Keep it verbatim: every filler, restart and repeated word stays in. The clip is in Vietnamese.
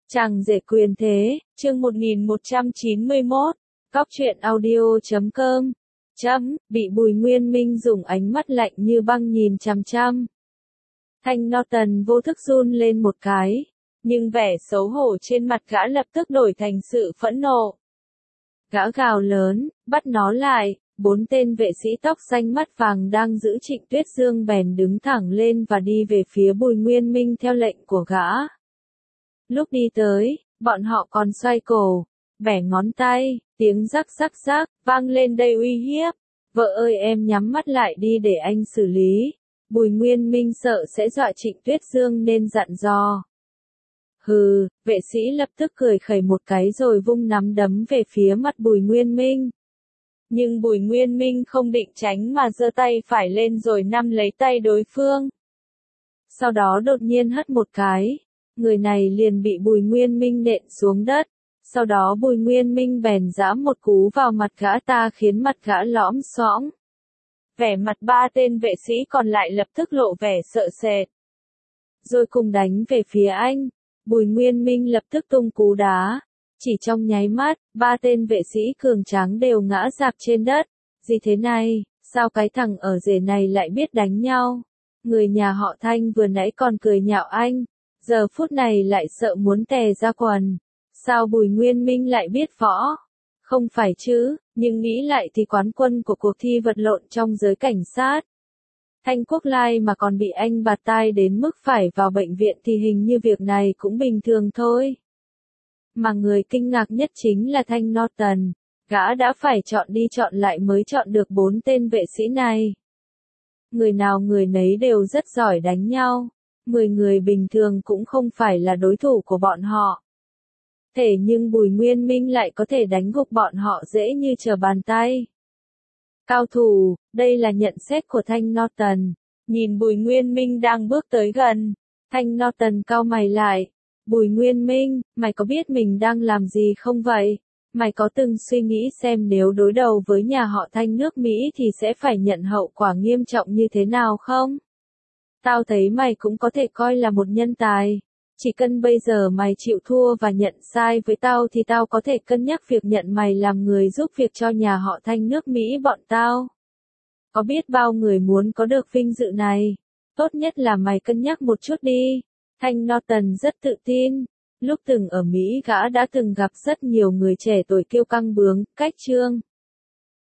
Chàng rể quyền thế, chương một nghìn một trăm chín mươi mốt, Cóc truyện audio chấm com, chấm, bị Bùi Nguyên Minh dùng ánh mắt lạnh như băng nhìn chằm chằm. Thanh Norton vô thức run lên một cái, nhưng vẻ xấu hổ trên mặt gã lập tức đổi thành sự phẫn nộ. Gã gào lớn, bắt nó lại, bốn tên vệ sĩ tóc xanh mắt vàng đang giữ Trịnh Tuyết Dương bèn đứng thẳng lên và đi về phía Bùi Nguyên Minh theo lệnh của gã. Lúc đi tới, bọn họ còn xoay cổ, bẻ ngón tay, tiếng rắc rắc rắc, vang lên đầy uy hiếp. Vợ ơi em nhắm mắt lại đi để anh xử lý. Bùi Nguyên Minh sợ sẽ dọa Trịnh Tuyết Dương nên dặn dò. Hừ, vệ sĩ lập tức cười khẩy một cái rồi vung nắm đấm về phía mặt Bùi Nguyên Minh. Nhưng Bùi Nguyên Minh không định tránh mà giơ tay phải lên rồi nắm lấy tay đối phương. Sau đó đột nhiên hất một cái, người này liền bị Bùi Nguyên Minh nện xuống đất. Sau đó Bùi Nguyên Minh bèn giã một cú vào mặt gã ta khiến mặt gã lõm xoõng. Vẻ mặt ba tên vệ sĩ còn lại lập tức lộ vẻ sợ sệt. Rồi cùng đánh về phía anh. Bùi Nguyên Minh lập tức tung cú đá. Chỉ trong nháy mắt, ba tên vệ sĩ cường tráng đều ngã rạp trên đất. Gì thế này, sao cái thằng ở rể này lại biết đánh nhau? Người nhà họ Thanh vừa nãy còn cười nhạo anh, giờ phút này lại sợ muốn tè ra quần. Sao Bùi Nguyên Minh lại biết võ? Không phải chứ, nhưng nghĩ lại thì quán quân của cuộc thi vật lộn trong giới cảnh sát. Thanh Quốc Lai mà còn bị anh bạt tai đến mức phải vào bệnh viện thì hình như việc này cũng bình thường thôi. Mà người kinh ngạc nhất chính là Thanh Norton, gã đã phải chọn đi chọn lại mới chọn được bốn tên vệ sĩ này. Người nào người nấy đều rất giỏi đánh nhau, mười người bình thường cũng không phải là đối thủ của bọn họ. Thế nhưng Bùi Nguyên Minh lại có thể đánh gục bọn họ dễ như trở bàn tay. Cao thủ, đây là nhận xét của Thanh Norton. Nhìn Bùi Nguyên Minh đang bước tới gần, Thanh Norton cau mày lại. Bùi Nguyên Minh, mày có biết mình đang làm gì không vậy? Mày có từng suy nghĩ xem nếu đối đầu với nhà họ Thanh nước Mỹ thì sẽ phải nhận hậu quả nghiêm trọng như thế nào không? Tao thấy mày cũng có thể coi là một nhân tài. Chỉ cần bây giờ mày chịu thua và nhận sai với tao thì tao có thể cân nhắc việc nhận mày làm người giúp việc cho nhà họ Thanh nước Mỹ bọn tao. Có biết bao người muốn có được vinh dự này? Tốt nhất là mày cân nhắc một chút đi. Thanh Norton rất tự tin. Lúc từng ở Mỹ gã đã từng gặp rất nhiều người trẻ tuổi kiêu căng bướng, cách trương.